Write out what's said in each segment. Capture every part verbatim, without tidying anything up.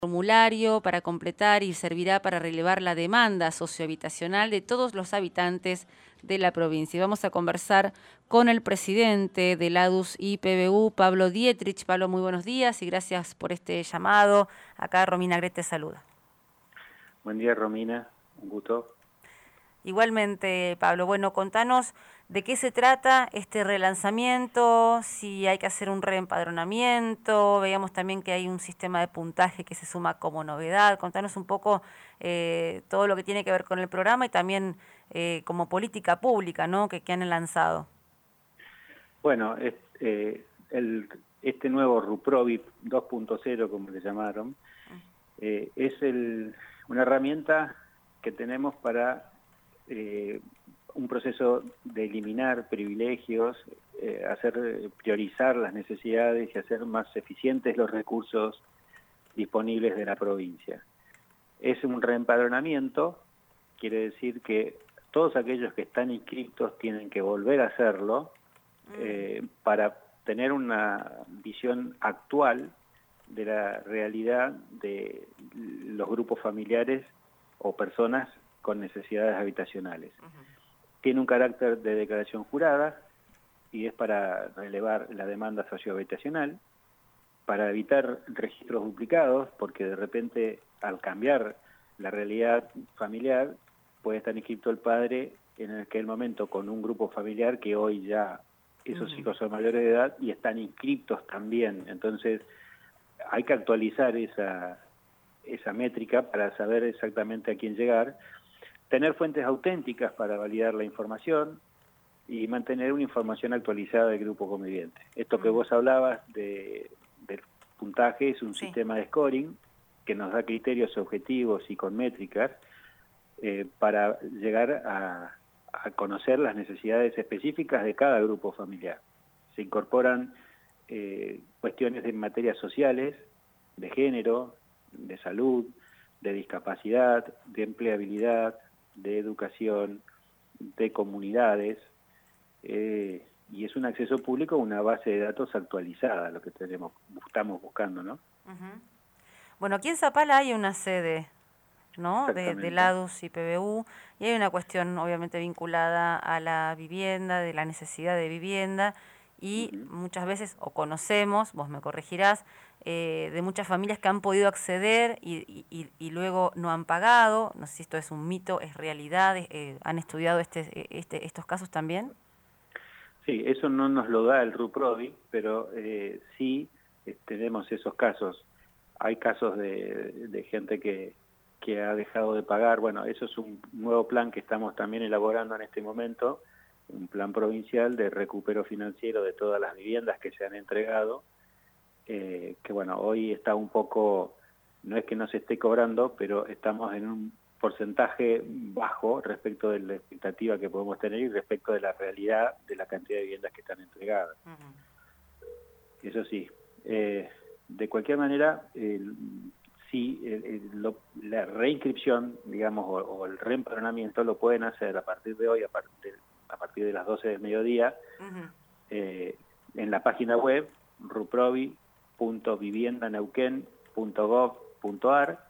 formulario para completar y servirá para relevar la demanda sociohabitacional de todos los habitantes de la provincia. Y vamos a conversar con el presidente del A D U S I P B U, Pablo Dietrich. Pablo, muy buenos días y gracias por este llamado. Acá Romina Gret te saluda. Buen día, Romina, un gusto. Igualmente, Pablo. Bueno, contanos de qué se trata este relanzamiento, si hay que hacer un reempadronamiento. Veíamos también que hay un sistema de puntaje que se suma como novedad. Contanos un poco eh, todo lo que tiene que ver con el programa y también eh, como política pública, ¿no?, que, que han lanzado. Bueno, es, eh, el, este nuevo RUPROVI dos punto cero, como le llamaron, eh, es el, una herramienta que tenemos para eh, un proceso de eliminar privilegios, eh, hacer priorizar las necesidades y hacer más eficientes los recursos disponibles de la provincia. Es un reempadronamiento, quiere decir que todos aquellos que están inscritos tienen que volver a hacerlo eh, para tener una visión actual de la realidad de los grupos familiares o personas con necesidades habitacionales. Uh-huh. Tiene un carácter de declaración jurada y es para relevar la demanda sociohabitacional, para evitar registros duplicados, porque de repente al cambiar la realidad familiar puede estar inscrito el padre en aquel momento con un grupo familiar que hoy ya esos uh-huh. hijos son mayores de edad y están inscritos también. Entonces hay que actualizar esa, esa métrica para saber exactamente a quién llegar, tener fuentes auténticas para validar la información y mantener una información actualizada del grupo conviviente. Esto uh-huh. que vos hablabas de, del puntaje es un sí. sistema de scoring que nos da criterios objetivos y con métricas eh, para llegar a, a conocer las necesidades específicas de cada grupo familiar. Se incorporan eh, cuestiones de materias sociales, de género, de salud, de discapacidad, de empleabilidad, de educación, de comunidades, eh, y es un acceso público a una base de datos actualizada, lo que tenemos, estamos buscando, ¿no? Uh-huh. Bueno, aquí en Zapala hay una sede, ¿no?, de, del A D U S I P B U, y hay una cuestión obviamente vinculada a la vivienda, de la necesidad de vivienda, y uh-huh. muchas veces, o conocemos, vos me corregirás, eh, de muchas familias que han podido acceder y, y, y luego no han pagado. No sé si esto es un mito, es realidad. Eh, ¿Han estudiado este, este, estos casos también? Sí, eso no nos lo da el RUPROVI, pero eh, sí eh, tenemos esos casos. Hay casos de, de gente que, que ha dejado de pagar. Bueno, eso es un nuevo plan que estamos también elaborando en este momento, un plan provincial de recupero financiero de todas las viviendas que se han entregado, eh, que bueno, hoy está un poco, no es que no se esté cobrando, pero estamos en un porcentaje bajo respecto de la expectativa que podemos tener y respecto de la realidad de la cantidad de viviendas que están entregadas. Uh-huh. Eso sí, eh, de cualquier manera, eh, sí, el, el, lo, la reinscripción, digamos, o, o el reempadronamiento lo pueden hacer a partir de hoy, a partir, a partir de las doce del mediodía, uh-huh. eh, en la página web ruprovi punto vivienda neuquén punto gov punto ar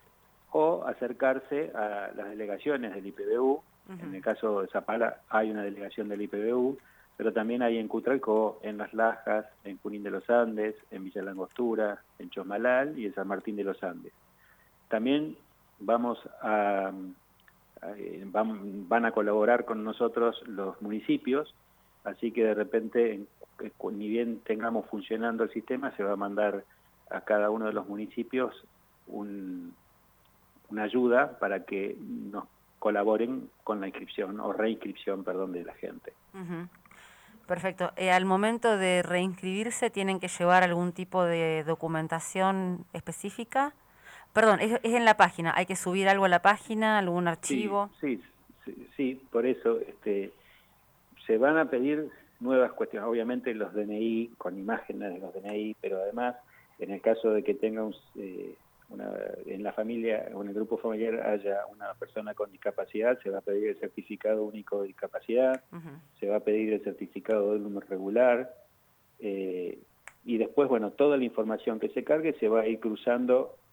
o acercarse a las delegaciones del I P B U. Uh-huh. En el caso de Zapala hay una delegación del I P B U, pero también hay en Cutralcó, en Las Lajas, en Junín de los Andes, en Villa Langostura, en Chosmalal y en San Martín de los Andes. También vamos a, a van, van a colaborar con nosotros los municipios, así que de repente, ni bien tengamos funcionando el sistema, se va a mandar a cada uno de los municipios un, una ayuda para que nos colaboren con la inscripción o reinscripción, perdón, de la gente. Uh-huh. Perfecto. Eh, al momento de reinscribirse, ¿tienen que llevar algún tipo de documentación específica? Perdón, es, es en la página. ¿Hay que subir algo a la página, algún archivo? Sí, sí, sí, sí, por eso este, se van a pedir nuevas cuestiones. Obviamente los D N I, con imágenes de los D N I, pero además, en el caso de que tenga un, eh, una, en la familia o en el grupo familiar haya una persona con discapacidad, se va a pedir el certificado único de discapacidad, uh-huh. se va a pedir el certificado de número regular, eh, y después, bueno, toda la información que se cargue se va a ir cruzando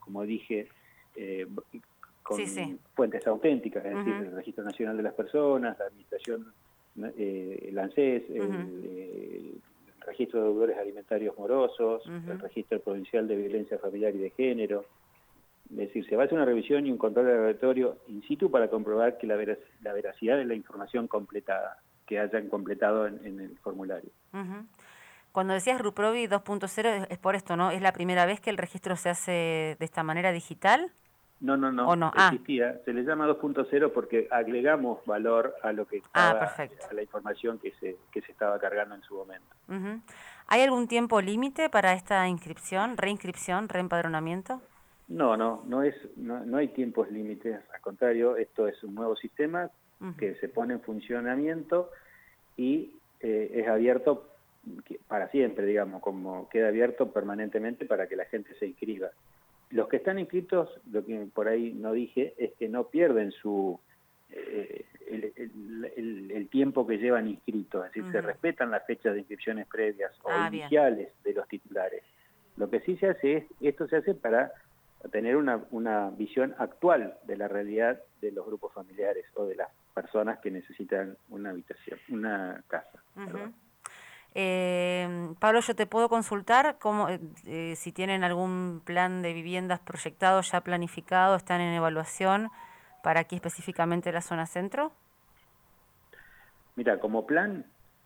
como dije, eh, con sí, sí. fuentes auténticas, es uh-huh. decir, el Registro Nacional de las Personas, la Administración, eh, el ANSES, uh-huh. el, eh, el Registro de Deudores Alimentarios Morosos, uh-huh. el Registro Provincial de Violencia Familiar y de Género. Es decir, se va a hacer una revisión y un control aleatorio in situ para comprobar que la, verac la veracidad de la información completada, que hayan completado en, en el formulario. Uh-huh. Cuando decías Ruprovi dos punto cero es por esto, ¿no? ¿Es la primera vez que el registro se hace de esta manera digital? No, no, no, ¿O no? existía. Ah. Se le llama dos punto cero porque agregamos valor a lo que estaba, ah, perfecto. a la información que se, que se estaba cargando en su momento. Uh-huh. ¿Hay algún tiempo límite para esta inscripción, reinscripción, reempadronamiento? No, no, no es, no, no hay tiempos límites, al contrario, esto es un nuevo sistema uh-huh. que se pone en funcionamiento y eh, es abierto para siempre, digamos, como queda abierto permanentemente para que la gente se inscriba. Los que están inscritos, lo que por ahí no dije, es que no pierden su eh, el, el, el, el tiempo que llevan inscritos, es decir, uh-huh. se respetan las fechas de inscripciones previas o ah, iniciales bien. de los titulares. Lo que sí se hace es, esto se hace para tener una, una visión actual de la realidad de los grupos familiares o de las personas que necesitan una habitación, una casa. Uh-huh. eh, Pablo, yo te puedo consultar cómo, eh, si tienen algún plan de viviendas proyectado, ya planificado, están en evaluación para aquí específicamente la zona centro. Mira, como plan,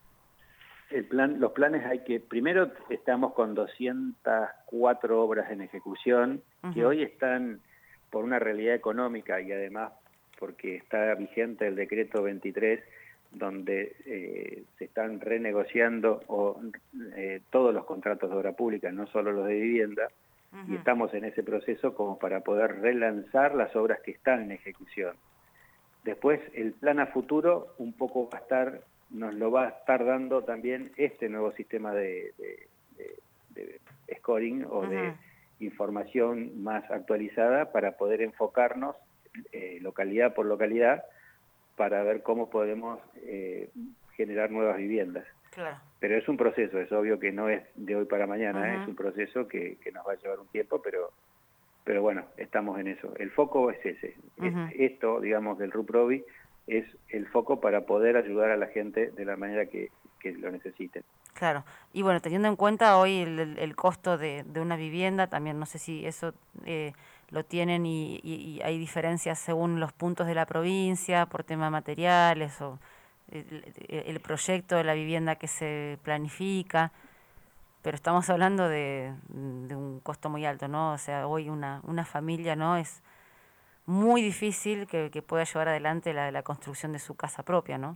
el plan, los planes hay que, primero estamos con doscientas cuatro obras en ejecución, uh-huh. que hoy están por una realidad económica y además porque está vigente el decreto veintitrés, donde eh, se están renegociando o, eh, todos los contratos de obra pública, no solo los de vivienda, uh-huh. y estamos en ese proceso como para poder relanzar las obras que están en ejecución. Después, el plan a futuro un poco va a estar, nos lo va a estar dando también este nuevo sistema de, de, de, de scoring o uh-huh. de información más actualizada para poder enfocarnos eh, localidad por localidad para ver cómo podemos eh, generar nuevas viviendas. Claro. Pero es un proceso, es obvio que no es de hoy para mañana, uh-huh. ¿eh? Es un proceso que, que nos va a llevar un tiempo, pero pero bueno, estamos en eso. El foco es ese. Uh-huh. es, esto, digamos, del Ruprovi es el foco para poder ayudar a la gente de la manera que, que lo necesiten. Claro. Y bueno, teniendo en cuenta hoy el, el, el costo de, de una vivienda, también no sé si eso eh, lo tienen y, y, y hay diferencias según los puntos de la provincia, por tema de materiales o el, el proyecto de la vivienda que se planifica, pero estamos hablando de, de un costo muy alto, ¿no? O sea, hoy una, una familia, ¿no? Es muy difícil que, que pueda llevar adelante la, la construcción de su casa propia, ¿no?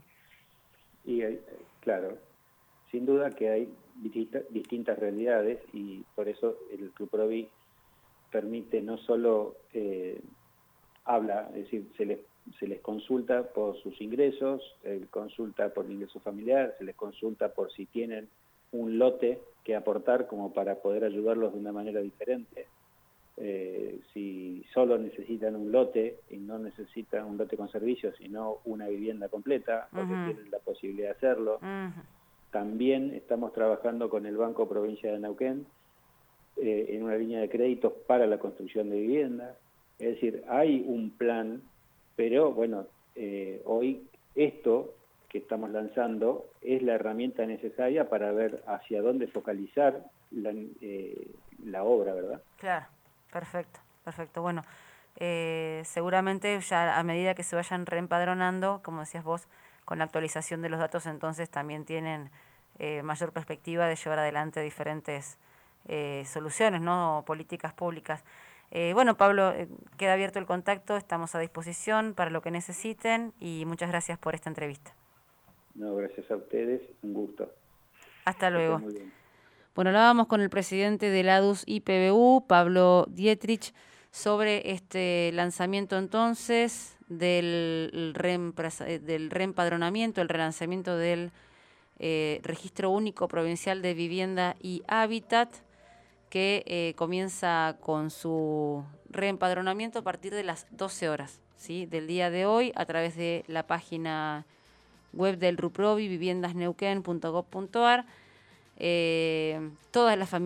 Y hay, claro, sin duda que hay distintas, distintas realidades y por eso el Ruprovi permite no solo eh, habla, es decir, se les, se les consulta por sus ingresos, eh, consulta por el ingreso familiar, se les consulta por si tienen un lote que aportar como para poder ayudarlos de una manera diferente. Eh, si solo necesitan un lote y no necesitan un lote con servicios, sino una vivienda completa, porque uh-huh. tienen la posibilidad de hacerlo. Uh-huh. También estamos trabajando con el Banco Provincia de Neuquén eh, en una línea de créditos para la construcción de viviendas. Es decir, hay un plan, pero bueno, eh, hoy esto que estamos lanzando es la herramienta necesaria para ver hacia dónde focalizar la, eh, la obra, ¿verdad? Claro, perfecto, perfecto. Bueno, eh, seguramente ya a medida que se vayan reempadronando, como decías vos, con la actualización de los datos, entonces también tienen eh, mayor perspectiva de llevar adelante diferentes eh, soluciones, ¿no? Políticas públicas. Eh, bueno, Pablo, eh, queda abierto el contacto, estamos a disposición para lo que necesiten y muchas gracias por esta entrevista. No, gracias a ustedes, un gusto. Hasta luego. Bueno, hablábamos con el presidente del A D U S I P B U, Pablo Dietrich, sobre este lanzamiento entonces del, del reempadronamiento, el relanzamiento del eh, Registro Único Provincial de Vivienda y Hábitat, que eh, comienza con su reempadronamiento a partir de las doce horas, ¿sí? Del día de hoy, a través de la página web del Ruprovi, viviendas neuquén punto gob punto ar. Eh, todas las familias